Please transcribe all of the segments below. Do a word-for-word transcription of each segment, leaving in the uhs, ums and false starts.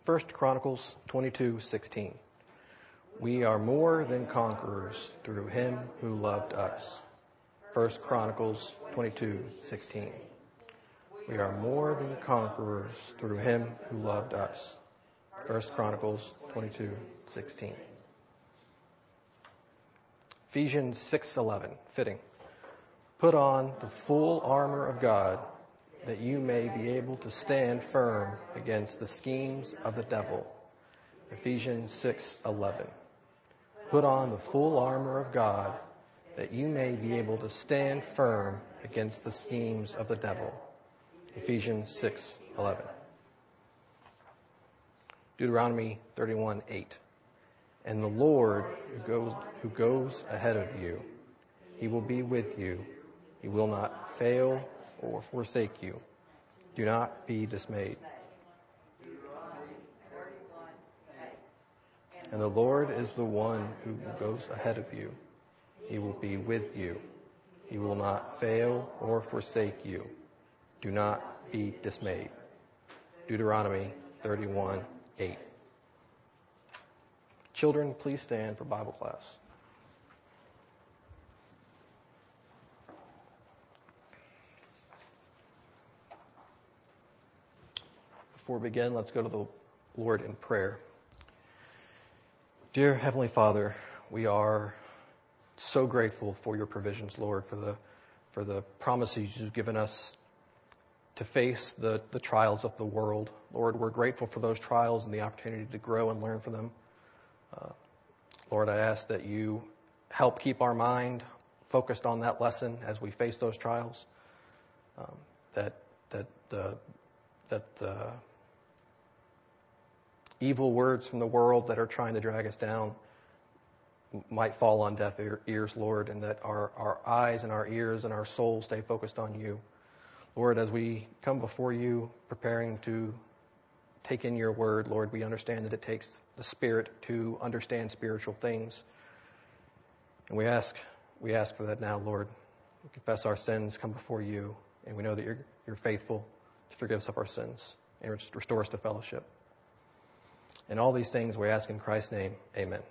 First Chronicles twenty-two sixteen. We are more than conquerors through him who loved us. First Chronicles twenty-two sixteen. We are more than conquerors through him who loved us. First Chronicles twenty-two sixteen. Ephesians six eleven, fitting. Put on the full armor of God, that you may be able to stand firm against the schemes of the devil. Ephesians six eleven. Put on the full armor of God, that you may be able to stand firm against the schemes of the devil. Ephesians six eleven. Deuteronomy thirty-one eight. And the Lord who goes, who goes ahead of you, he will be with you. He will not fail or forsake you. Do not be dismayed. And the Lord is the one who goes ahead of you. He will be with you. He will not fail or forsake you. Do not be dismayed. Deuteronomy thirty-one eight. Children, please stand for Bible class. Before we begin, let's go to the Lord in prayer. Dear Heavenly Father, we are so grateful for your provisions, Lord, for the for the promises you've given us to face the, the trials of the world. Lord, we're grateful for those trials and the opportunity to grow and learn from them. Uh, Lord, I ask that you help keep our mind focused on that lesson as we face those trials. Um, that that the that the evil words from the world that are trying to drag us down might fall on deaf ears, Lord, and that our, our eyes and our ears and our souls stay focused on you. Lord, as we come before you, preparing to take in your word, Lord, we understand that it takes the Spirit to understand spiritual things. And we ask we ask for that now, Lord. We confess our sins, come before you, and we know that you're, you're faithful to forgive us of our sins and restore us to fellowship. And all these things we ask in Christ's name. Amen.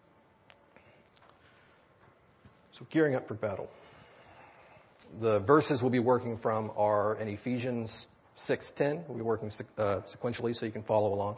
So gearing up for battle. The verses we'll be working from are in Ephesians six ten. We'll be working uh, sequentially so you can follow along.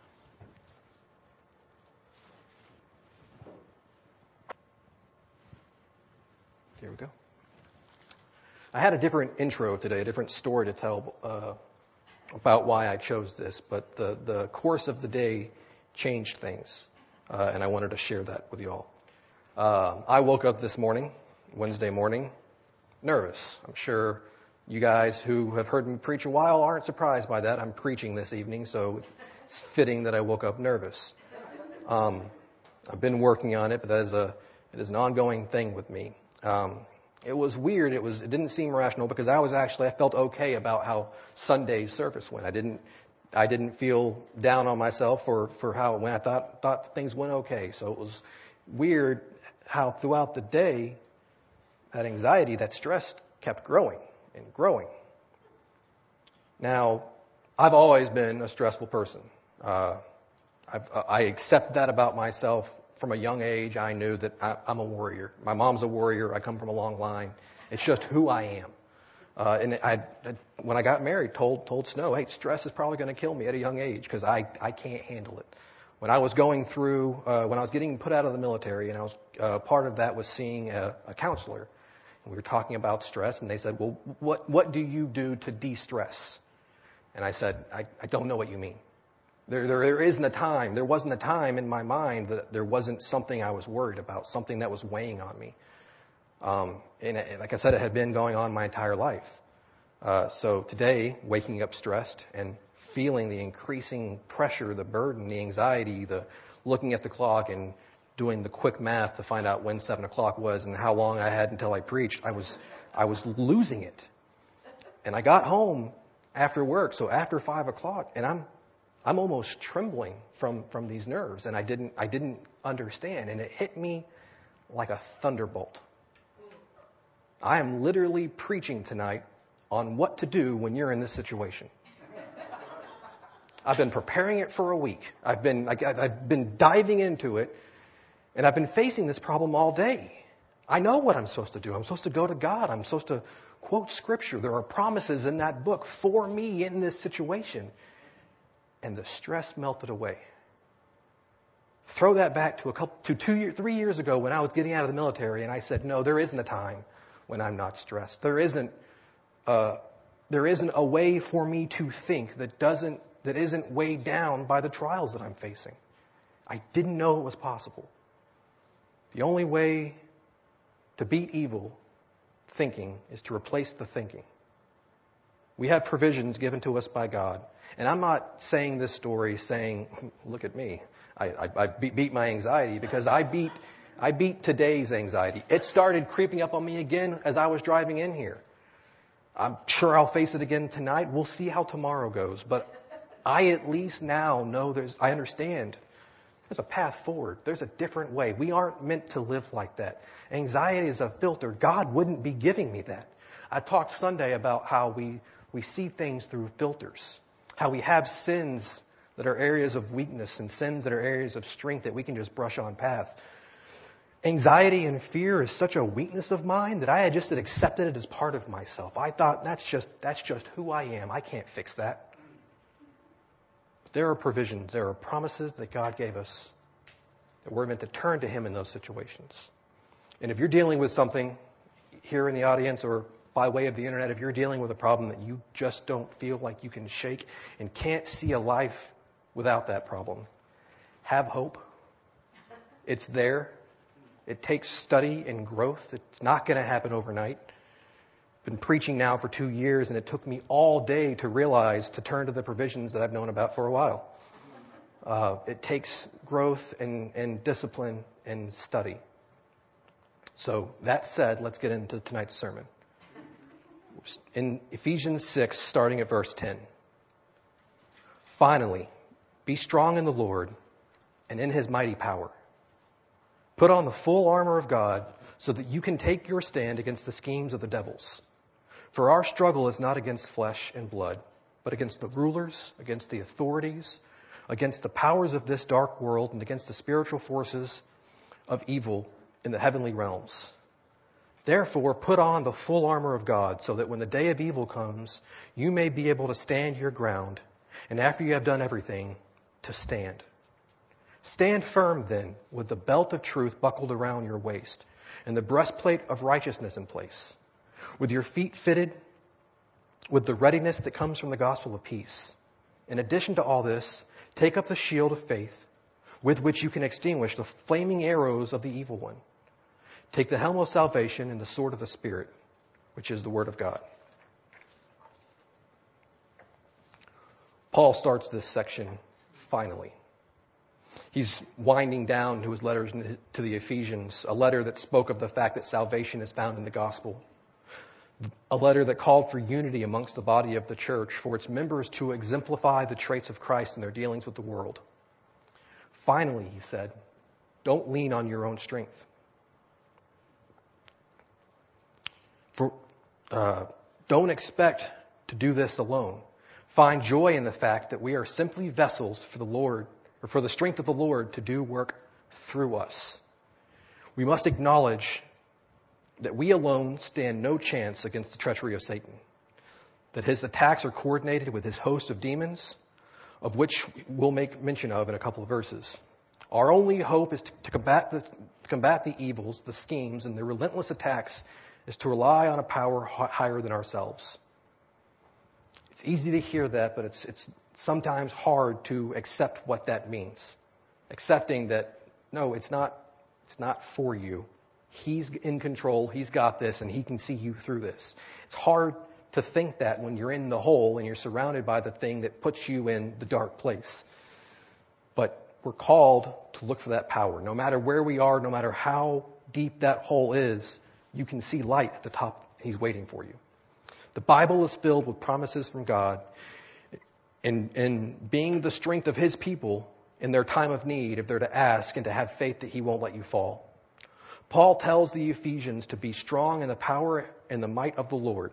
Here we go. I had a different intro today, a different story to tell uh, about why I chose this, but the, the course of the day changed things, uh, and I wanted to share that with you all. Uh, I woke up this morning, Wednesday morning, nervous. I'm sure you guys who have heard me preach a while aren't surprised by that. I'm preaching this evening, so it's fitting that I woke up nervous. Um, I've been working on it, but that is a it is an ongoing thing with me. Um, It was weird. It was. It didn't seem rational because I was actually. I felt okay about how Sunday's service went. I didn't. I didn't feel down on myself for, for how it went. I thought thought things went okay. So it was weird how throughout the day that anxiety, that stress, kept growing and growing. Now, I've always been a stressful person. Uh, I've, I accept that about myself. From a young age, I knew that I, I'm a warrior. My mom's a warrior. I come from a long line. It's just who I am. Uh, and I, I, when I got married, told told Snow, hey, stress is probably going to kill me at a young age because I, I can't handle it. When I was going through, uh, when I was getting put out of the military, and I was uh, part of that was seeing a, a counselor, and we were talking about stress, and they said, well, what what do you do to de-stress? And I said, I, I don't know what you mean. There, there, there isn't a time, there wasn't a time in my mind that there wasn't something I was worried about, something that was weighing on me. Um, and it, like I said, it had been going on my entire life. Uh, so today, waking up stressed and feeling the increasing pressure, the burden, the anxiety, the looking at the clock and doing the quick math to find out when seven o'clock was and how long I had until I preached, I was, I was losing it. And I got home after work, so after five o'clock, and I'm, I'm almost trembling from, from these nerves, and I didn't I didn't understand, and it hit me like a thunderbolt. I am literally preaching tonight on what to do when you're in this situation. I've been preparing it for a week. I've been, like, I've been diving into it, and I've been facing this problem all day. I know what I'm supposed to do. I'm supposed to go to God. I'm supposed to quote Scripture. There are promises in that book for me in this situation. And the stress melted away. Throw that back to a couple, to two, year, three years ago when I was getting out of the military, and I said, no, there isn't a time when I'm not stressed. There isn't, uh, there isn't a way for me to think that doesn't, that isn't weighed down by the trials that I'm facing. I didn't know it was possible. The only way to beat evil thinking is to replace the thinking. We have provisions given to us by God. And I'm not saying this story saying, look at me. I, I, I beat my anxiety because I beat, I beat today's anxiety. It started creeping up on me again as I was driving in here. I'm sure I'll face it again tonight. We'll see how tomorrow goes. But I at least now know there's, I understand there's a path forward. There's a different way. We aren't meant to live like that. Anxiety is a filter. God wouldn't be giving me that. I talked Sunday about how we, we see things through filters, how we have sins that are areas of weakness and sins that are areas of strength that we can just brush on past. Anxiety and fear is such a weakness of mine that I had just accepted it as part of myself. I thought that's just, that's just who I am. I can't fix that. But there are provisions. There are promises that God gave us that we're meant to turn to Him in those situations. And if you're dealing with something here in the audience or by way of the internet, if you're dealing with a problem that you just don't feel like you can shake and can't see a life without that problem, have hope. It's there. It takes study and growth. It's not going to happen overnight. I've been preaching now for two years, and it took me all day to realize to turn to the provisions that I've known about for a while. Uh, it takes growth and, and discipline and study. So that said, let's get into tonight's sermon. In Ephesians six, starting at verse ten. Finally, be strong in the Lord and in His mighty power. Put on the full armor of God so that you can take your stand against the schemes of the devils. For our struggle is not against flesh and blood, but against the rulers, against the authorities, against the powers of this dark world, and against the spiritual forces of evil in the heavenly realms. Therefore, put on the full armor of God so that when the day of evil comes, you may be able to stand your ground, and after you have done everything, to stand. Stand firm then, with the belt of truth buckled around your waist, and the breastplate of righteousness in place, with your feet fitted with the readiness that comes from the gospel of peace. In addition to all this, take up the shield of faith, with which you can extinguish the flaming arrows of the evil one. Take the helmet of salvation and the sword of the Spirit, which is the Word of God. Paul starts this section finally. He's winding down to his letters to the Ephesians, a letter that spoke of the fact that salvation is found in the gospel. A letter that called for unity amongst the body of the church, for its members to exemplify the traits of Christ in their dealings with the world. Finally, he said, don't lean on your own strength. For, uh, don't expect to do this alone. Find joy in the fact that we are simply vessels for the Lord, or for the strength of the Lord to do work through us. We must acknowledge that we alone stand no chance against the treachery of Satan, that his attacks are coordinated with his host of demons, of which we'll make mention of in a couple of verses. Our only hope is to, to combat the, to combat the evils, the schemes, and the relentless attacks is to rely on a power h- higher than ourselves. It's easy to hear that, but it's it's sometimes hard to accept what that means. Accepting that, no, it's not it's not for you. He's in control, He's got this, and He can see you through this. It's hard to think that when you're in the hole and you're surrounded by the thing that puts you in the dark place. But we're called to look for that power. No matter where we are, no matter how deep that hole is, you can see light at the top. He's waiting for you. The Bible is filled with promises from God, and, and being the strength of His people in their time of need, if they're to ask and to have faith that He won't let you fall. Paul tells the Ephesians to be strong in the power and the might of the Lord.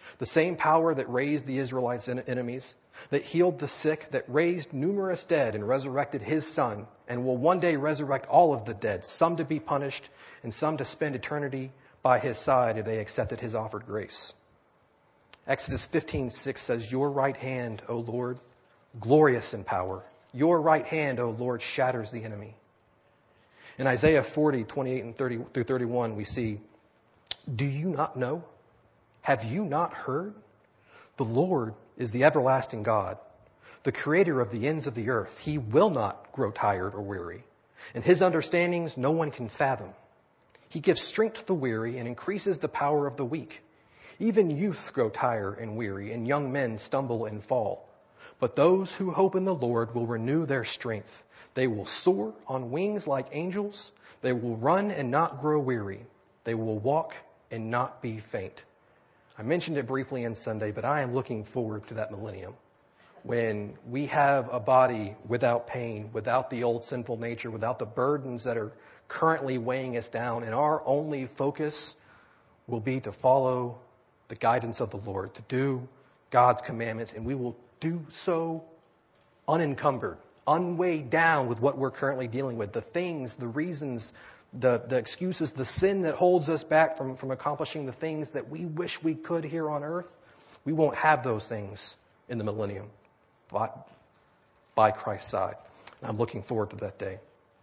The same power that raised the Israelites' enemies, that healed the sick, that raised numerous dead and resurrected his Son, and will one day resurrect all of the dead, some to be punished and some to spend eternity by his side if they accepted his offered grace. Exodus fifteen six says, "Your right hand, O Lord, glorious in power. Your right hand, O Lord, shatters the enemy." In Isaiah forty, twenty-eight and thirty through thirty-one, we see, "Do you not know? Have you not heard? The Lord is the everlasting God, the creator of the ends of the earth. He will not grow tired or weary, and his understandings no one can fathom. He gives strength to the weary and increases the power of the weak. Even youths grow tired and weary, and young men stumble and fall. But those who hope in the Lord will renew their strength. They will soar on wings like angels. They will run and not grow weary. They will walk and not be faint." I mentioned it briefly on Sunday, but I am looking forward to that millennium when we have a body without pain, without the old sinful nature, without the burdens that are currently weighing us down, and our only focus will be to follow the guidance of the Lord, to do God's commandments, and we will do so unencumbered, unweighed down with what we're currently dealing with, the things, the reasons, the, the excuses, the sin that holds us back from, from accomplishing the things that we wish we could here on earth. We won't have those things in the millennium by, by Christ's side. And I'm looking forward to that day.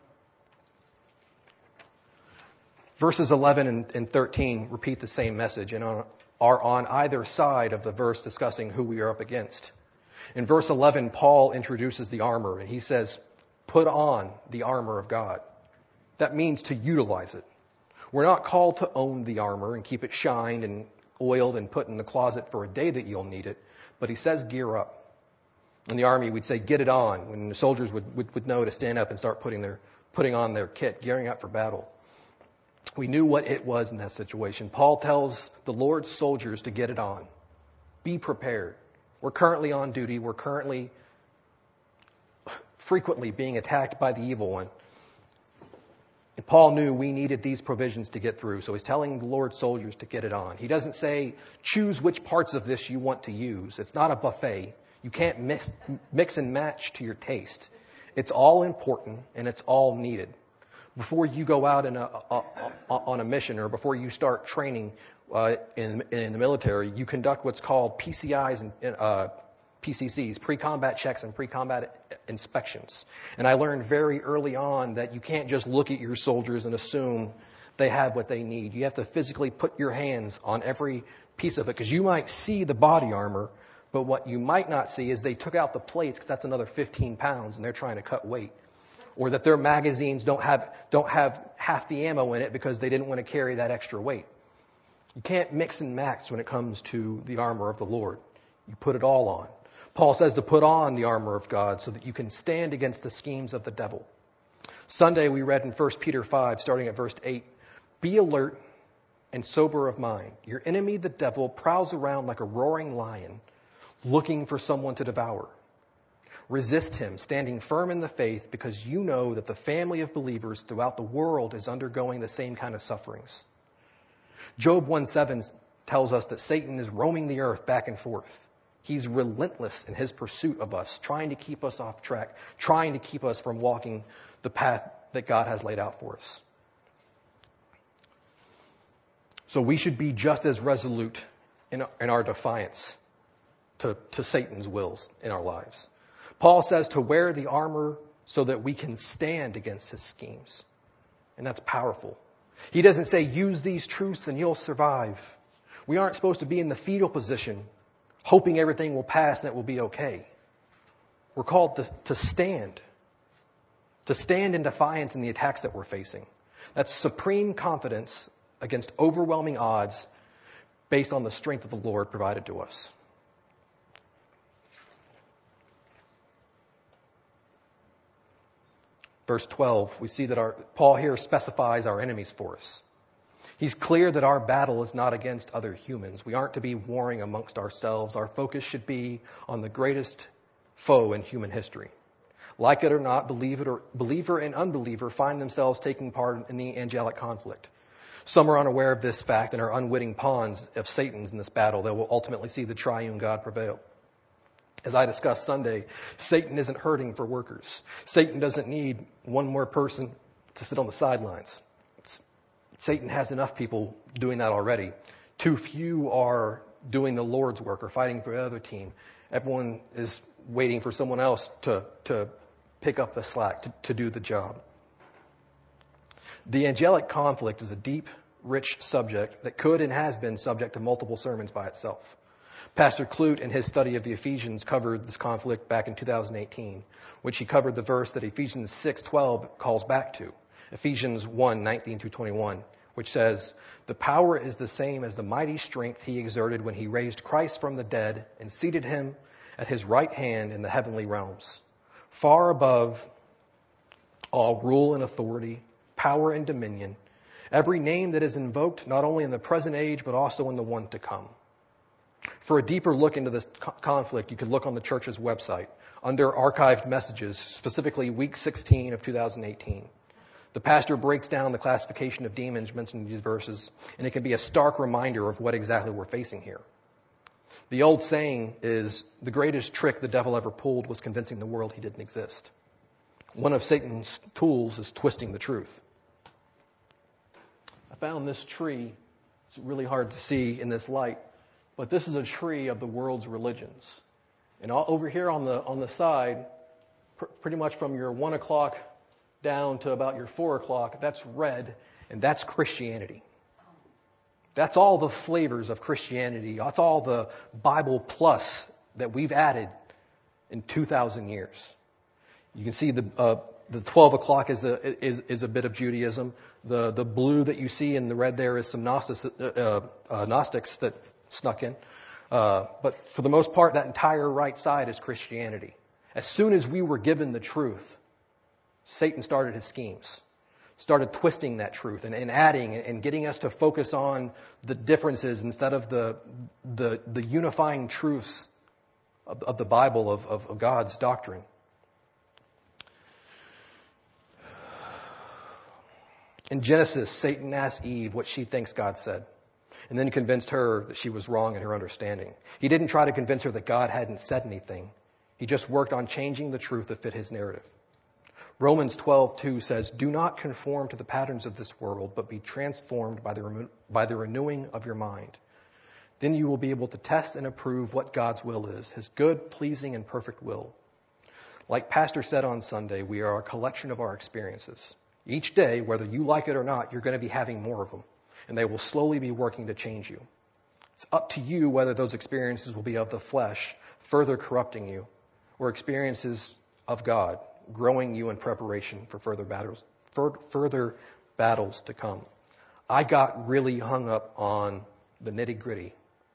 Verses eleven and, and thirteen repeat the same message and are, are on either side of the verse discussing who we are up against. In verse eleven, Paul introduces the armor, and he says, "Put on the armor of God." That means to utilize it. We're not called to own the armor and keep it shined and oiled and put in the closet for a day that you'll need it. But he says gear up. In the army, we'd say get it on, when the soldiers would, would, would know to stand up and start putting their putting on their kit, gearing up for battle. We knew what it was in that situation. Paul tells the Lord's soldiers to get it on. Be prepared. We're currently on duty. We're currently frequently being attacked by the evil one. And Paul knew we needed these provisions to get through, so he's telling the Lord's soldiers to get it on. He doesn't say, choose which parts of this you want to use. It's not a buffet. You can't mix, mix and match to your taste. It's all important, and it's all needed. Before you go out in a, a, a, on a mission, or before you start training uh, in, in the military, you conduct what's called P C Is and uh, P C Cs, pre-combat checks and pre-combat inspections. And I learned very early on that you can't just look at your soldiers and assume they have what they need. You have to physically put your hands on every piece of it, because you might see the body armor, but what you might not see is they took out the plates, because that's another fifteen pounds, and they're trying to cut weight. Or that their magazines don't have don't have half the ammo in it because they didn't want to carry that extra weight. You can't mix and match when it comes to the armor of the Lord. You put it all on. Paul says to put on the armor of God so that you can stand against the schemes of the devil. Sunday we read in First Peter five, starting at verse eight, "Be alert and sober of mind. Your enemy, the devil, prowls around like a roaring lion, looking for someone to devour. Resist him, standing firm in the faith, because you know that the family of believers throughout the world is undergoing the same kind of sufferings." Job one seven tells us that Satan is roaming the earth back and forth. He's relentless in his pursuit of us, trying to keep us off track, trying to keep us from walking the path that God has laid out for us. So we should be just as resolute in, in our defiance to, to Satan's wills in our lives. Paul says to wear the armor so that we can stand against his schemes. And that's powerful. He doesn't say, use these truths and you'll survive. We aren't supposed to be in the fetal position, hoping everything will pass and it will be okay. We're called to, to stand. To stand in defiance in the attacks that we're facing. That's supreme confidence against overwhelming odds based on the strength of the Lord provided to us. Verse twelve, we see that our Paul here specifies our enemies for us. He's clear that our battle is not against other humans. We aren't to be warring amongst ourselves. Our focus should be on the greatest foe in human history. Like it or not, believer, or, believer and unbeliever find themselves taking part in the angelic conflict. Some are unaware of this fact and are unwitting pawns of Satan's in this battle that will ultimately see the triune God prevail. As I discussed Sunday, Satan isn't hurting for workers. Satan doesn't need one more person to sit on the sidelines. It's, Satan has enough people doing that already. Too few are doing the Lord's work or fighting for the other team. Everyone is waiting for someone else to, to pick up the slack, to, to do the job. The angelic conflict is a deep, rich subject that could and has been subject to multiple sermons by itself. Pastor Clute, in his study of the Ephesians, covered this conflict back in two thousand eighteen, which he covered the verse that Ephesians six twelve calls back to, Ephesians one nineteen through twenty-one, which says, "The power is the same as the mighty strength he exerted when he raised Christ from the dead and seated him at his right hand in the heavenly realms, far above all rule and authority, power and dominion, every name that is invoked not only in the present age but also in the one to come." For a deeper look into this co- conflict, you could look on the church's website under archived messages, specifically week sixteen of two thousand eighteen. The pastor breaks down the classification of demons mentioned in these verses, and it can be a stark reminder of what exactly we're facing here. The old saying is, the greatest trick the devil ever pulled was convincing the world he didn't exist. One of Satan's tools is twisting the truth. I found this tree. It's really hard to see in this light, but this is a tree of the world's religions. And all, over here on the on the side, pr- pretty much from your one o'clock down to about your four o'clock, that's red, and that's Christianity. That's all the flavors of Christianity. That's all the Bible plus that we've added in two thousand years. You can see the uh, the twelve o'clock is a is is a bit of Judaism. The the blue that you see in the red there is some Gnostics, uh, uh, Gnostics that snuck in. Uh, but for the most part, that entire right side is Christianity. As soon as we were given the truth, Satan started his schemes, started twisting that truth and, and adding and getting us to focus on the differences instead of the the, the unifying truths of, of the Bible, of, of, of God's doctrine. In Genesis, Satan asked Eve what she thinks God said, and then convinced her that she was wrong in her understanding. He didn't try to convince her that God hadn't said anything. He just worked on changing the truth to fit his narrative. Romans twelve two says, "Do not conform to the patterns of this world, but be transformed by the, remo- by the renewing of your mind. Then you will be able to test and approve what God's will is, his good, pleasing, and perfect will." Like Pastor said on Sunday, we are a collection of our experiences. Each day, whether you like it or not, you're going to be having more of them, and they will slowly be working to change you. It's up to you whether those experiences will be of the flesh, further corrupting you, or experiences of God, growing you in preparation for further battles, for further battles to come. I got really hung up on the nitty-gritty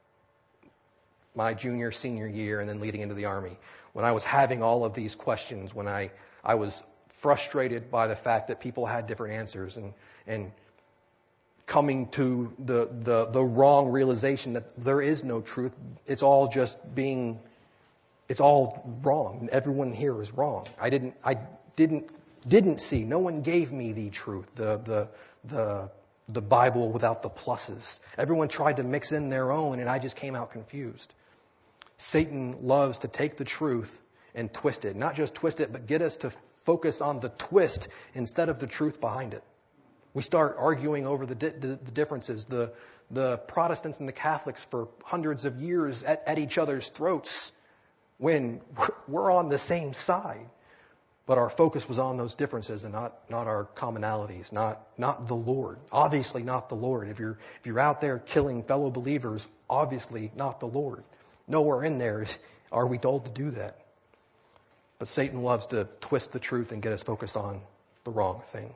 my junior, senior year, and then leading into the Army. When I was having all of these questions, when I, I was frustrated by the fact that people had different answers and, and coming to the, the, the wrong realization that there is no truth. It's all just being, it's all wrong. Everyone here is wrong. I didn't, I didn't, didn't see, no one gave me the truth, the, the, the, the Bible without the pluses. Everyone tried to mix in their own, and I just came out confused. Satan loves to take the truth and twist it. Not just twist it, but get us to focus on the twist instead of the truth behind it. We start arguing over the, di- the, the differences. The, the Protestants and the Catholics for hundreds of years at, at each other's throats when we're on the same side. But our focus was on those differences and not, not our commonalities, not, not the Lord. Obviously not the Lord. If you're, if you're out there killing fellow believers, obviously not the Lord. Nowhere in there are we told to do that. But Satan loves to twist the truth and get us focused on the wrong thing.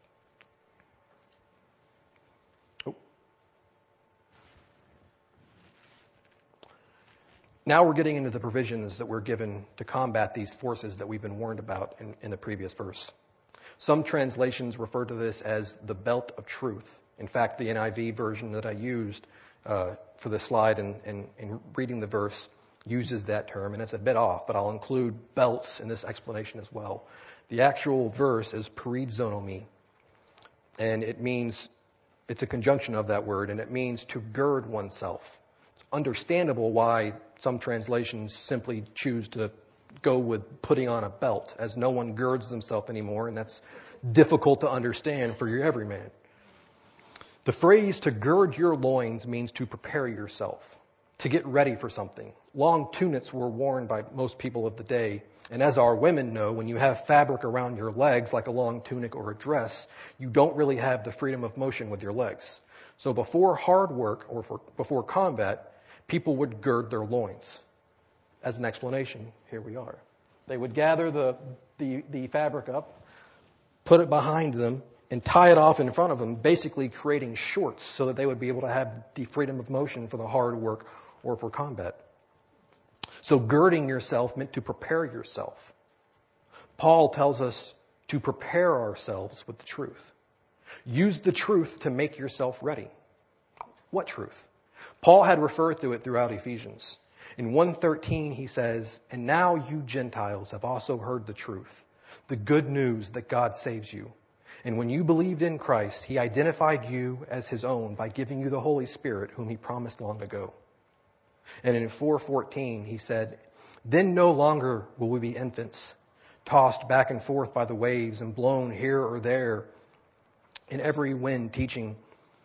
Oh. Now we're getting into the provisions that we're given to combat these forces that we've been warned about in, in the previous verse. Some translations refer to this as the belt of truth. In fact, the N I V version that I used uh, for this slide and, and, and reading the verse uses that term, and it's a bit off, but I'll include belts in this explanation as well. The actual verse is perizzonomy, and it means It's a conjunction of that word, and it means to gird oneself. It's understandable why some translations simply choose to go with putting on a belt, as no one girds themselves anymore, and that's difficult to understand for your everyman. The phrase to gird your loins means to prepare yourself, to get ready for something. Long tunics were worn by most people of the day, and as our women know, when you have fabric around your legs, like a long tunic or a dress, you don't really have the freedom of motion with your legs. So before hard work or for, before combat, people would gird their loins. As an explanation, here we are. They would gather the, the, the fabric up, put it behind them, and tie it off in front of them, basically creating shorts so that they would be able to have the freedom of motion for the hard work or for combat. So girding yourself meant to prepare yourself. Paul tells us to prepare ourselves with the truth. Use the truth to make yourself ready. What truth? Paul had referred to it throughout Ephesians. In one thirteen, he says, "And now you Gentiles have also heard the truth, the good news that God saves you. And when you believed in Christ, he identified you as his own by giving you the Holy Spirit, whom he promised long ago." And in four fourteen, he said, "Then no longer will we be infants, tossed back and forth by the waves and blown here or there in every wind teaching,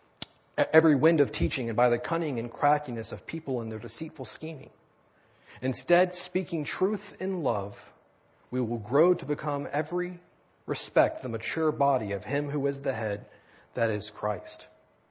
every wind of teaching, and by the cunning and craftiness of people and their deceitful scheming. Instead, speaking truth in love, we will grow to become every respect the mature body of him who is the head, that is Christ."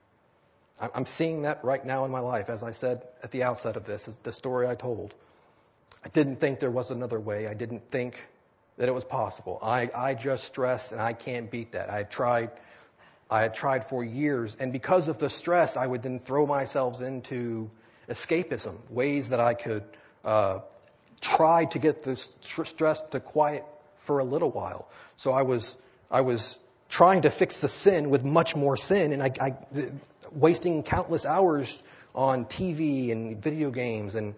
I'm seeing that right now in my life. As I said at the outset of this, is the story I told. I didn't think there was another way. I didn't think that it was possible. I, I just stressed, and I can't beat that. I had tried, I had tried for years, and because of the stress, I would then throw myself into escapism, ways that I could uh, try to get the stress to quiet for a little while. So I was, I was trying to fix the sin with much more sin, and I, I wasting countless hours on T V and video games, and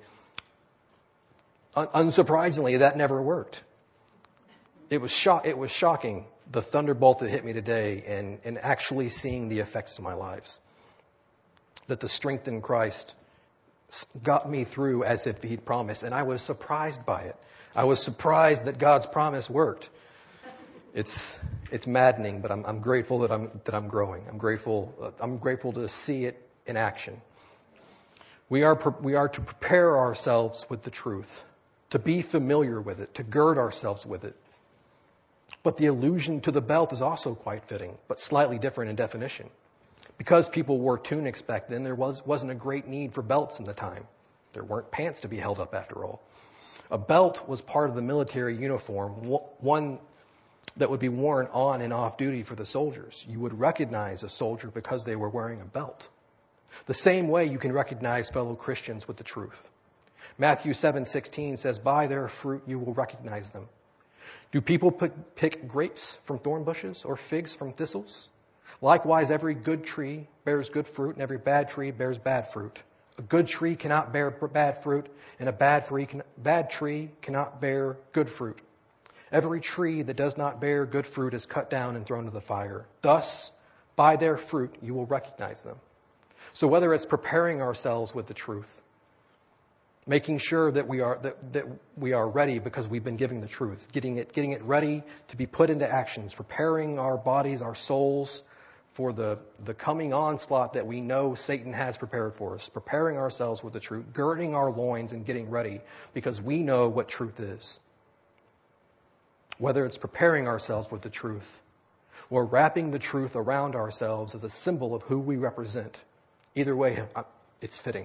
un- unsurprisingly, that never worked. It was shock. It was shocking, the thunderbolt that hit me today, and, and actually seeing the effects of my lives. That the strength in Christ got me through as if he'd promised, and I was surprised by it. I was surprised that God's promise worked. It's it's maddening, but I'm I'm grateful that I'm that I'm growing. I'm grateful I'm grateful to see it in action. We are we are to prepare ourselves with the truth, to be familiar with it, to gird ourselves with it. But the allusion to the belt is also quite fitting, but slightly different in definition. Because people wore tunics back then, there was wasn't a great need for belts in the time. There weren't pants to be held up after all. A belt was part of the military uniform, one that would be worn on and off duty for the soldiers. You would recognize a soldier because they were wearing a belt. The same way you can recognize fellow Christians with the truth. Matthew seven sixteen says, "By their fruit you will recognize them. Do people pick, pick grapes from thorn bushes or figs from thistles? Likewise, every good tree bears good fruit, and every bad tree bears bad fruit. A good tree cannot bear bad fruit, and a bad tree, can, bad tree cannot bear good fruit. Every tree that does not bear good fruit is cut down and thrown to the fire. Thus, by their fruit, you will recognize them." So whether it's preparing ourselves with the truth, making sure that we are that, that we are ready because we've been given the truth, getting it getting it ready to be put into actions, preparing our bodies, our souls for the, the coming onslaught that we know Satan has prepared for us, preparing ourselves with the truth, girding our loins and getting ready because we know what truth is. Whether it's preparing ourselves with the truth or wrapping the truth around ourselves as a symbol of who we represent, either way, it's fitting.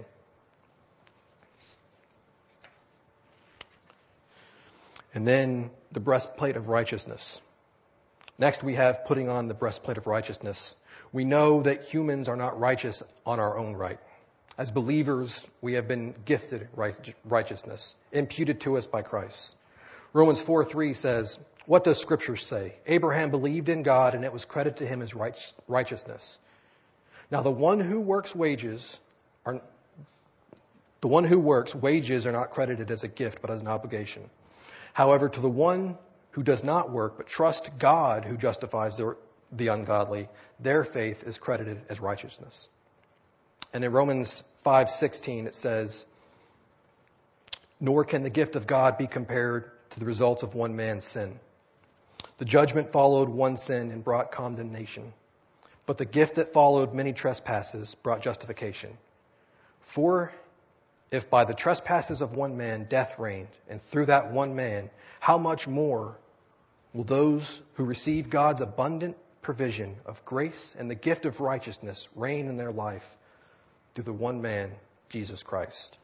And then the breastplate of righteousness. Next, we have putting on the breastplate of righteousness. We know that humans are not righteous on our own right. As believers, we have been gifted righteousness, imputed to us by Christ. Romans four three says, "What does Scripture say? Abraham believed in God, and it was credited to him as righteousness. Now the one who works wages are the one who works wages are not credited as a gift, but as an obligation. However, to the one who does not work, but trusts God who justifies the the ungodly, their faith is credited as righteousness. And in Romans five sixteen it says, "Nor can the gift of God be compared to the results of one man's sin. The judgment followed one sin and brought condemnation. But the gift that followed many trespasses brought justification. For if by the trespasses of one man death reigned, and through that one man, how much more will those who receive God's abundant provision of grace and the gift of righteousness reign in their life through the one man, Jesus Christ?"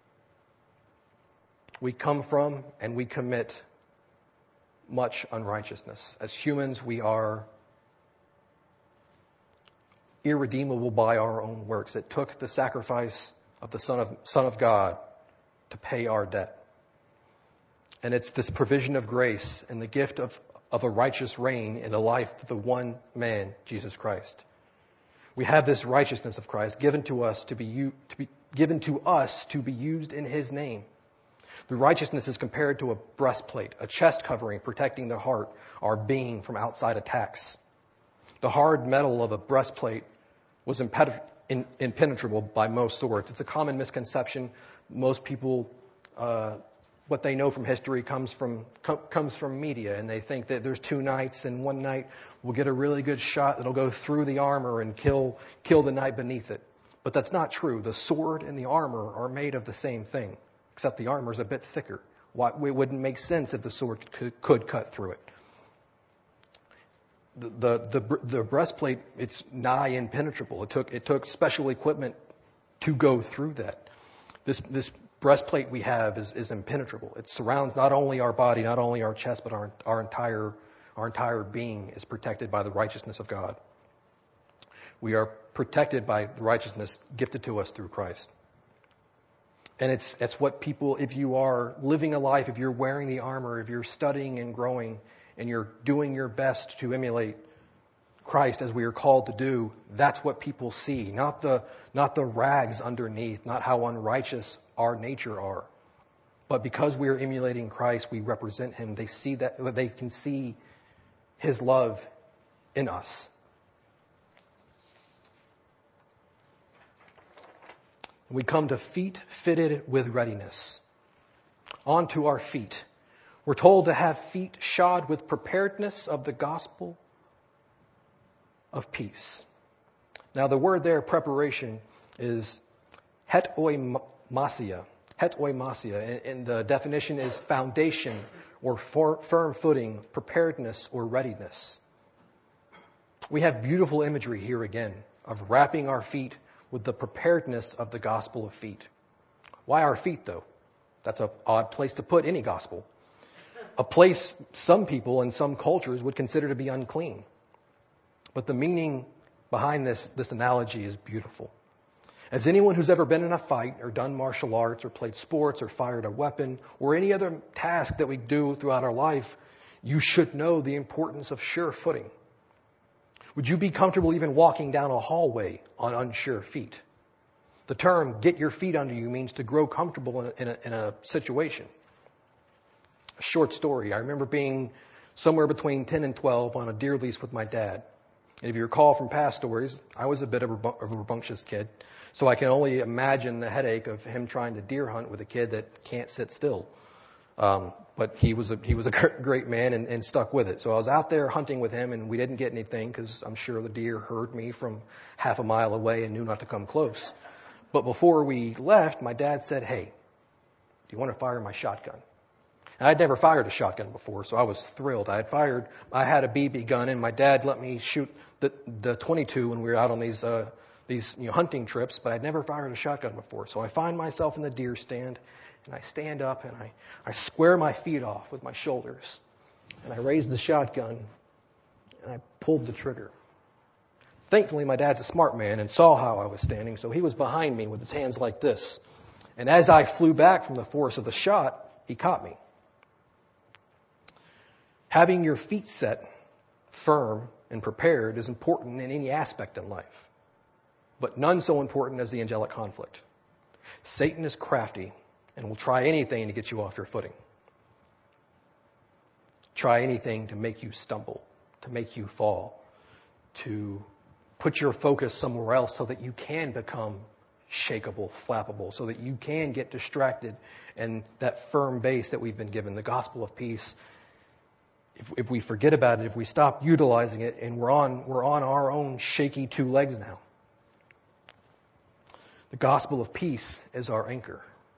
We come from and we commit much unrighteousness. As humans, we are irredeemable by our own works. It took the sacrifice of the Son of, Son of God to pay our debt. And it's this provision of grace and the gift of, of a righteous reign in the life of the one man, Jesus Christ. We have this righteousness of Christ given to us to be, to be given to us to be used in His name. The righteousness is compared to a breastplate, a chest covering protecting the heart, our being from outside attacks. The hard metal of a breastplate was impet- in, impenetrable by most swords. It's a common misconception. Most people, uh, what they know from history comes from com- comes from media, and they think that there's two knights, and one knight will get a really good shot that'll go through the armor and kill kill the knight beneath it. But that's not true. The sword and the armor are made of the same thing, except the armor is a bit thicker. Why, it wouldn't make sense if the sword could, could cut through it. The, the the the breastplate, it's nigh impenetrable. It took it took special equipment to go through that. This this breastplate we have is, is impenetrable. It surrounds not only our body, not only our chest, but our our entire our entire being is protected by the righteousness of God. We are protected by the righteousness gifted to us through Christ. And it's it's what people, if you are living a life, if you're wearing the armor, if you're studying and growing, and you're doing your best to emulate Christ as we are called to do, that's what people see. Not the not the rags underneath, not how unrighteous our nature are. But because we are emulating Christ, we represent Him. They see that they can see His love in us. We come to feet fitted with readiness. Onto our feet. We're told to have feet shod with preparedness of the gospel of peace. Now the word there, preparation, is hetoimasia. Hetoimasia. And the definition is foundation or for, firm footing, preparedness or readiness. We have beautiful imagery here again of wrapping our feet with the preparedness of the gospel of feet. Why our feet, though? That's an odd place to put any gospel. A place some people in some cultures would consider to be unclean. But the meaning behind this, this analogy is beautiful. As anyone who's ever been in a fight or done martial arts or played sports or fired a weapon or any other task that we do throughout our life, you should know the importance of sure footing. Would you be comfortable even walking down a hallway on unsure feet? The term "get your feet under you" means to grow comfortable in a, in a, in a situation. A short story. I remember being somewhere between ten and twelve on a deer lease with my dad. And if you recall from past stories, I was a bit of a, of a rambunctious kid. So I can only imagine the headache of him trying to deer hunt with a kid that can't sit still. Um, but he was a, he was a great man and, and stuck with it. So I was out there hunting with him, and we didn't get anything because I'm sure the deer heard me from half a mile away and knew not to come close. But before we left, my dad said, "Hey, do you want to fire my shotgun?" And I'd never fired a shotgun before, so I was thrilled. I had fired, I had a B B gun, and my dad let me shoot the the twenty-two when we were out on these uh, these you know, hunting trips, but I'd never fired a shotgun before. So I find myself in the deer stand, and I stand up and I, I square my feet off with my shoulders, and I raise the shotgun, and I pulled the trigger. Thankfully, my dad's a smart man and saw how I was standing, so he was behind me with his hands like this. And as I flew back from the force of the shot, he caught me. Having your feet set firm and prepared is important in any aspect in life, but none so important as the angelic conflict. Satan is crafty and will try anything to get you off your footing. Try anything to make you stumble, to make you fall. to put your focus somewhere else so that you can become shakeable, flappable, so that you can get distracted and that firm base that we've been given, the gospel of peace. If, if we forget about it, if we stop utilizing it, and we're on we're on our own shaky two legs now. The gospel of peace is our anchor.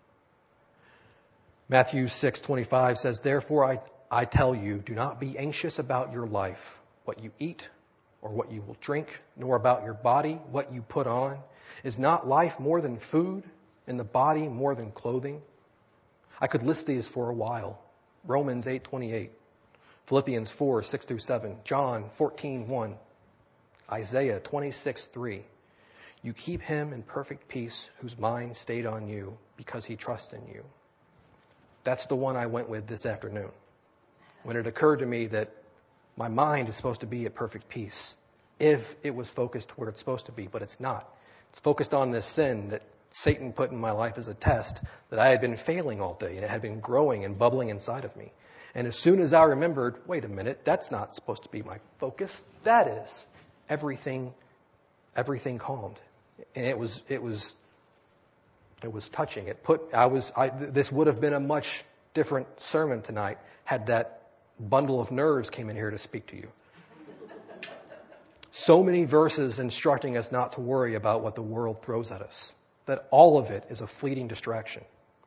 Matthew six twenty-five says, "Therefore I, I tell you, do not be anxious about your life, what you eat or what you will drink, nor about your body, what you put on. Is not life more than food, and the body more than clothing?" I could list these for a while. Romans eight twenty-eight, Philippians four six through seven, John fourteen one, Isaiah twenty-six three. You keep him in perfect peace whose mind stayed on you because he trusts in you. That's the one I went with this afternoon. When it occurred to me that my mind is supposed to be at perfect peace if it was focused where it's supposed to be, but it's not. It's focused on this sin that Satan put in my life as a test that I had been failing all day, and it had been growing and bubbling inside of me. And as soon as I remembered, wait a minute, that's not supposed to be my focus. That is. Everything, everything calmed. And it was, it was, it was touching. It put, I was, I, this would have been a much different sermon tonight had that bundle of nerves came in here to speak to you. So many verses instructing us not to worry about what the world throws at us, that all of it is a fleeting distraction.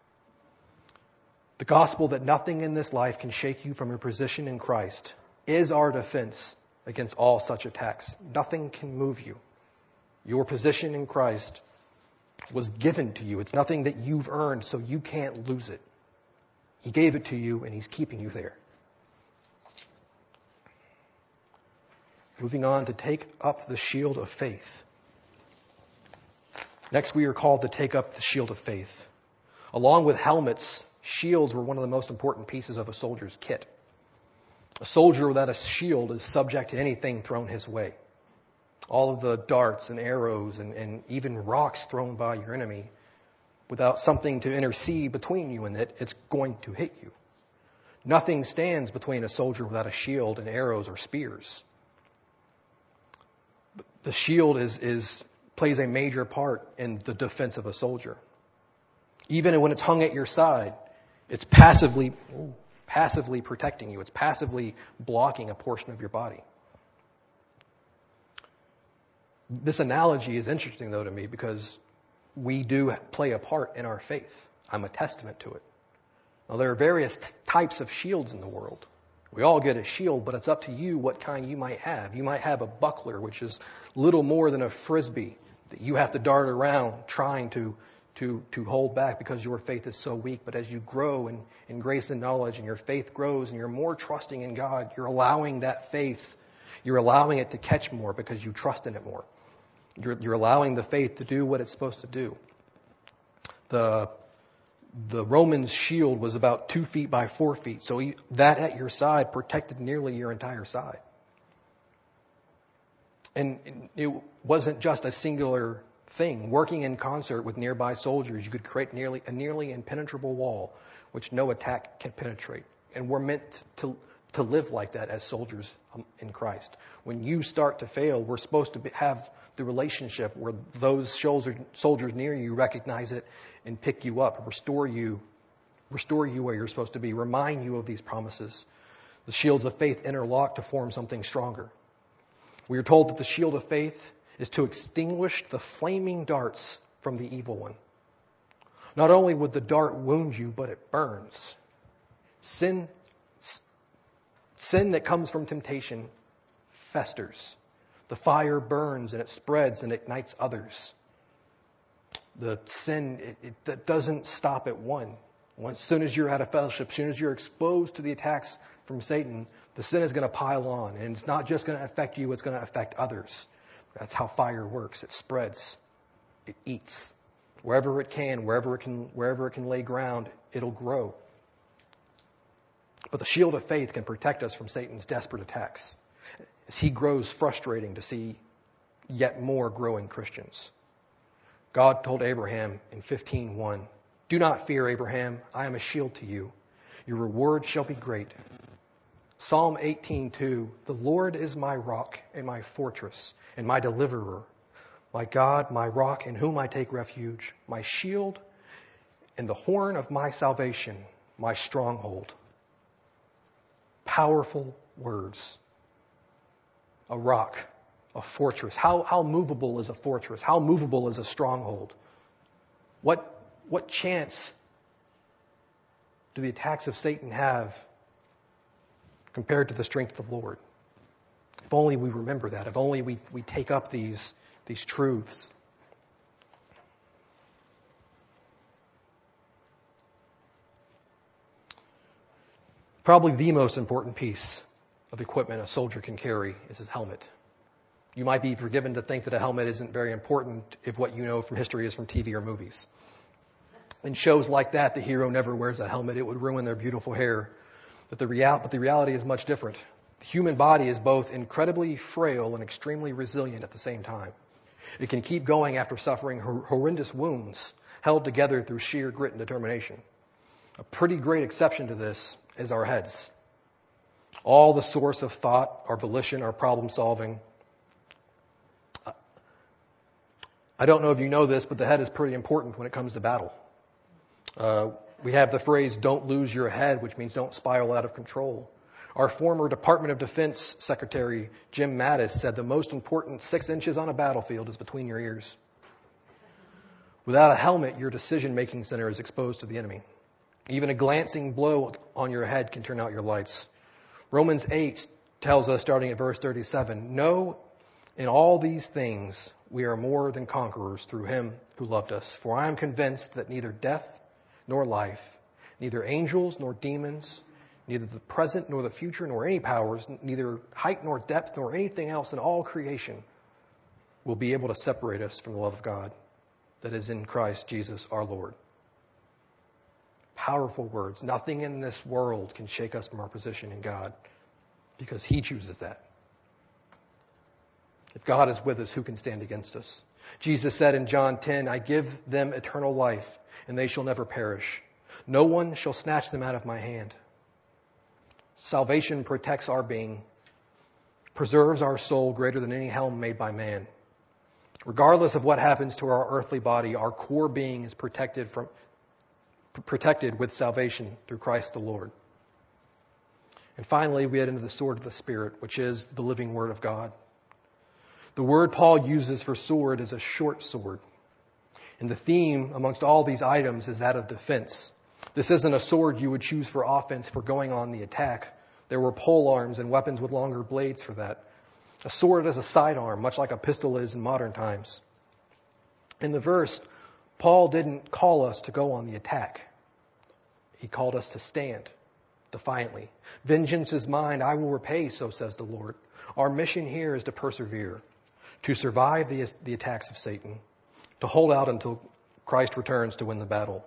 The gospel that nothing in this life can shake you from your position in Christ is our defense against all such attacks. Nothing can move you. Your position in Christ was given to you. It's nothing that you've earned, so you can't lose it. He gave it to you, and he's keeping you there. Moving on to take up the shield of faith. Next, we are called to take up the shield of faith. Along with helmets, shields were one of the most important pieces of a soldier's kit. A soldier without a shield is subject to anything thrown his way. All of the darts and arrows and, and even rocks thrown by your enemy, without something to intercede between you and it, it's going to hit you. Nothing stands between a soldier without a shield and arrows or spears. The shield is, is plays a major part in the defense of a soldier. Even when it's hung at your side, it's passively, passively protecting you. It's passively blocking a portion of your body. This analogy is interesting, though, to me because we do play a part in our faith. I'm a testament to it. Now, there are various t- types of shields in the world. We all get a shield, but it's up to you what kind you might have. You might have a buckler, which is little more than a frisbee that you have to dart around trying to to to hold back because your faith is so weak. But as you grow in, in grace and knowledge and your faith grows and you're more trusting in God, you're allowing that faith, you're allowing it to catch more because you trust in it more. You're, you're allowing the faith to do what it's supposed to do. The the Roman's shield was about two feet by four feet, so he, that at your side protected nearly your entire side. And it wasn't just a singular thing. Working in concert with nearby soldiers, you could create nearly a nearly impenetrable wall, which no attack can penetrate. And we're meant to to live like that as soldiers in Christ. When you start to fail, we're supposed to be, have the relationship where those soldiers, soldiers near you recognize it and pick you up, restore you, restore you where you're supposed to be, remind you of these promises. The shields of faith interlock to form something stronger. We are told that the shield of faith is to extinguish the flaming darts from the evil one. Not only would the dart wound you, but it burns. Sin Sin that comes from temptation festers. The fire burns and it spreads and ignites others. The sin, it, it doesn't stop at one. As soon as you're out of fellowship, as soon as you're exposed to the attacks from Satan, the sin is going to pile on. And it's not just going to affect you, it's going to affect others. That's how fire works. It spreads. It eats. Wherever it can, wherever it can, wherever it can lay ground, it'll grow. But the shield of faith can protect us from Satan's desperate attacks as he grows frustrating to see yet more growing Christians. God told Abraham in fifteen one, "Do not fear, Abraham. I am a shield to you. Your reward shall be great." Psalm eighteen two, the Lord is my rock and my fortress and my deliverer, my God, my rock in whom I take refuge, my shield and the horn of my salvation, my stronghold. Powerful words. A rock, a fortress. How, how movable is a fortress? How movable is a stronghold? What, what chance do the attacks of Satan have compared to the strength of the Lord? If only we remember that. If only we, we take up these, these truths. Probably the most important piece of equipment a soldier can carry is his helmet. You might be forgiven to think that a helmet isn't very important if what you know from history is from T V or movies. In shows like that, the hero never wears a helmet. It would ruin their beautiful hair. But the, real, but the reality is much different. The human body is both incredibly frail and extremely resilient at the same time. It can keep going after suffering hor- horrendous wounds, held together through sheer grit and determination. A pretty great exception to this is our heads. All the source of thought, our volition, our problem solving. I don't know if you know this, but the head is pretty important when it comes to battle. Uh, we have the phrase, don't lose your head, which means don't spiral out of control. Our former Department of Defense Secretary, Jim Mattis, said the most important six inches on a battlefield is between your ears. Without a helmet, your decision-making center is exposed to the enemy. Even a glancing blow on your head can turn out your lights. Romans eight tells us, starting at verse thirty-seven, no, in all these things we are more than conquerors through him who loved us. For I am convinced that neither death nor life, neither angels nor demons, neither the present nor the future nor any powers, neither height nor depth nor anything else in all creation will be able to separate us from the love of God that is in Christ Jesus our Lord. Powerful words. Nothing in this world can shake us from our position in God because he chooses that. If God is with us, who can stand against us? Jesus said in John ten, I give them eternal life, and they shall never perish. No one shall snatch them out of my hand. Salvation protects our being, preserves our soul greater than any helm made by man. Regardless of what happens to our earthly body, our core being is protected from protected with salvation through Christ the Lord. And finally, we head into the sword of the Spirit, which is the living Word of God. The word Paul uses for sword is a short sword. And the theme amongst all these items is that of defense. This isn't a sword you would choose for offense for going on the attack. There were pole arms and weapons with longer blades for that. A sword is a sidearm, much like a pistol is in modern times. In the verse, Paul didn't call us to go on the attack. He called us to stand defiantly. Vengeance is mine, I will repay, so says the Lord. Our mission here is to persevere, to survive the, the attacks of Satan, to hold out until Christ returns to win the battle.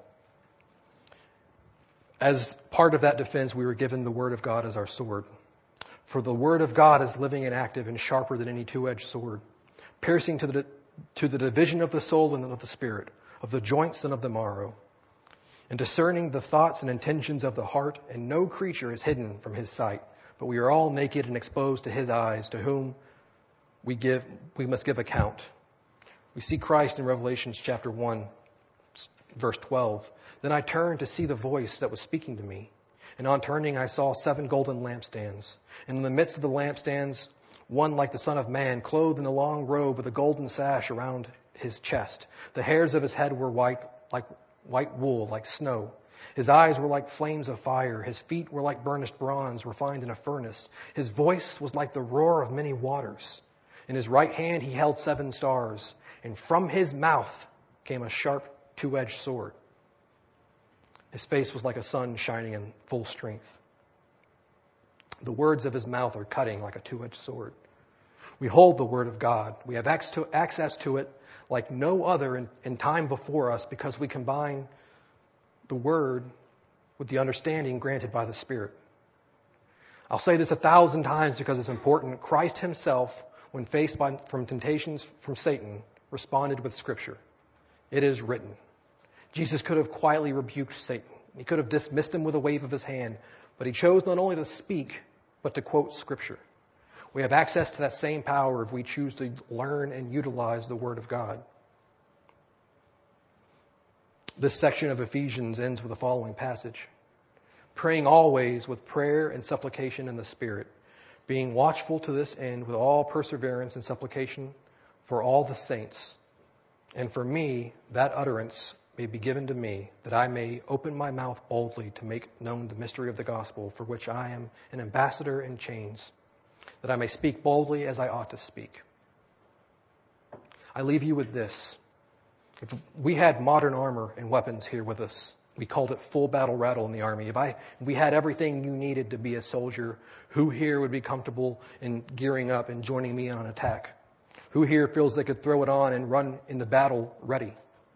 As part of that defense, we were given the Word of God as our sword. For the Word of God is living and active and sharper than any two-edged sword, piercing to the, to the division of the soul and of the spirit, of the joints and of the marrow, and discerning the thoughts and intentions of the heart, and no creature is hidden from his sight, but we are all naked and exposed to his eyes, to whom we give we must give account. We see Christ in Revelation chapter one, verse twelve. Then I turned to see the voice that was speaking to me, and on turning I saw seven golden lampstands, and in the midst of the lampstands one like the Son of Man, clothed in a long robe with a golden sash around his chest. The hairs of his head were white, like white wool, like snow. His eyes were like flames of fire. His feet were like burnished bronze refined in a furnace. His voice was like the roar of many waters. In his right hand he held seven stars, and from his mouth came a sharp two-edged sword. His face was like a sun shining in full strength. The words of his mouth are cutting like a two-edged sword. We hold the Word of God. We have access to it like no other in, in time before us because we combine the Word with the understanding granted by the Spirit. I'll say this a thousand times because it's important. Christ himself, when faced by, from temptations from Satan, responded with Scripture. It is written. Jesus could have quietly rebuked Satan. He could have dismissed him with a wave of his hand, but he chose not only to speak, but to quote Scripture. We have access to that same power if we choose to learn and utilize the Word of God. This section of Ephesians ends with the following passage. Praying always with prayer and supplication in the Spirit, being watchful to this end with all perseverance and supplication for all the saints. And for me, that utterance may be given to me, that I may open my mouth boldly to make known the mystery of the gospel, for which I am an ambassador in chains, that I may speak boldly as I ought to speak. I leave you with this. If we had modern armor and weapons here with us, we called it full battle rattle in the Army. If, I, if we had everything you needed to be a soldier, who here would be comfortable in gearing up and joining me on an attack? Who here feels they could throw it on and run in the battle ready?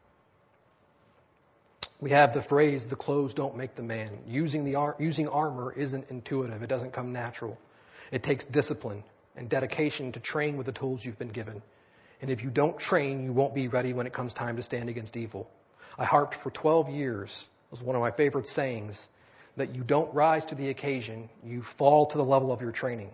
We have the phrase, the clothes don't make the man. Using, the ar- using armor isn't intuitive. It doesn't come natural. It takes discipline and dedication to train with the tools you've been given. And if you don't train, you won't be ready when it comes time to stand against evil. I harped for twelve years, it was one of my favorite sayings, that you don't rise to the occasion, you fall to the level of your training.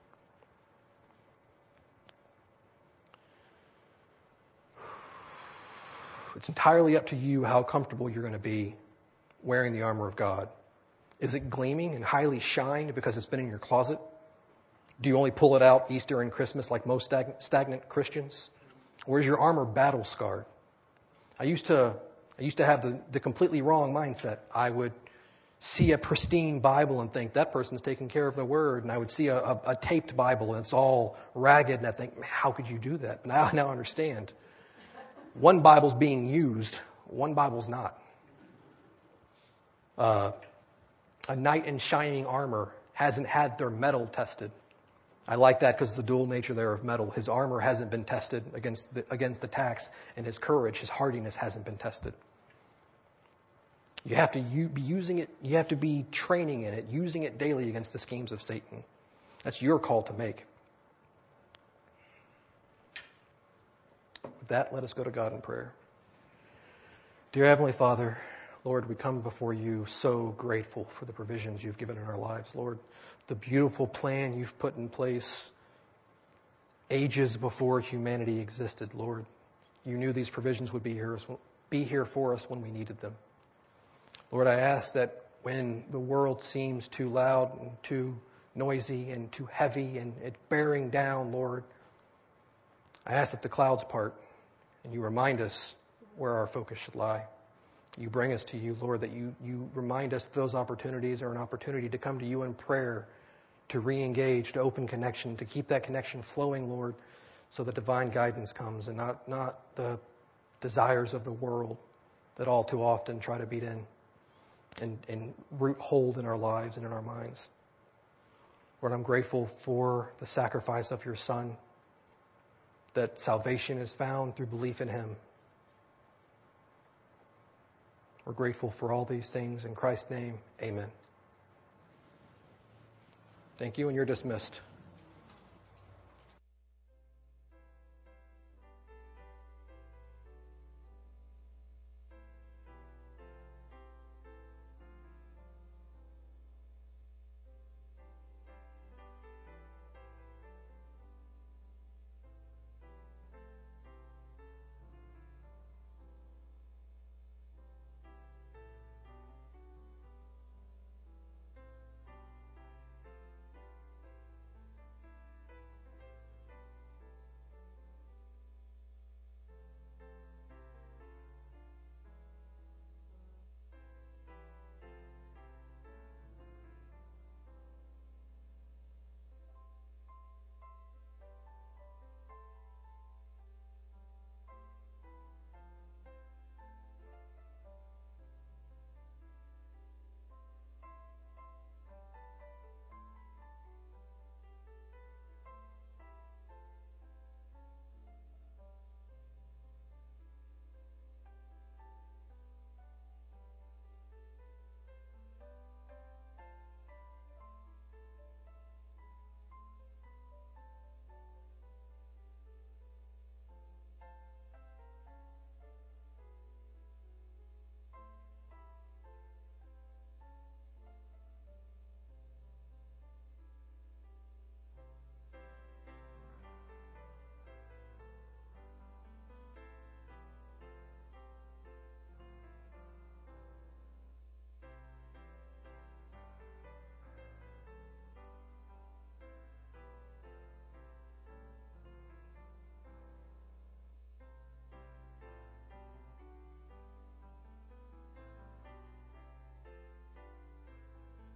It's entirely up to you how comfortable you're going to be wearing the armor of God. Is it gleaming and highly shined because it's been in your closet? Do you only pull it out Easter and Christmas like most stag- stagnant Christians? Or is your armor battle scarred? I used to I used to have the, the completely wrong mindset. I would see a pristine Bible and think, that person's taking care of the Word. And I would see a, a, a taped Bible and it's all ragged. And I think, how could you do that? Now, now I understand. One Bible's being used. One Bible's not. Uh, a knight in shining armor hasn't had their metal tested. I like that because of the dual nature there of metal. His armor hasn't been tested against the, against the attacks, and his courage, his hardiness hasn't been tested. You have to u- be using it, you have to be training in it, using it daily against the schemes of Satan. That's your call to make. With that, let us go to God in prayer. Dear Heavenly Father, Lord, we come before you so grateful for the provisions you've given in our lives, Lord. The beautiful plan you've put in place ages before humanity existed, Lord. You knew these provisions would be here, be here for us when we needed them. Lord, I ask that when the world seems too loud and too noisy and too heavy and it bearing down, Lord, I ask that the clouds part and you remind us where our focus should lie. You bring us to you, Lord, that you, you remind us that those opportunities are an opportunity to come to you in prayer, to re-engage, to open connection, to keep that connection flowing, Lord, so that divine guidance comes and not, not the desires of the world that all too often try to beat in and, and root hold in our lives and in our minds. Lord, I'm grateful for the sacrifice of your Son, that salvation is found through belief in him. We're grateful for all these things. In Christ's name, amen. Thank you, and you're dismissed.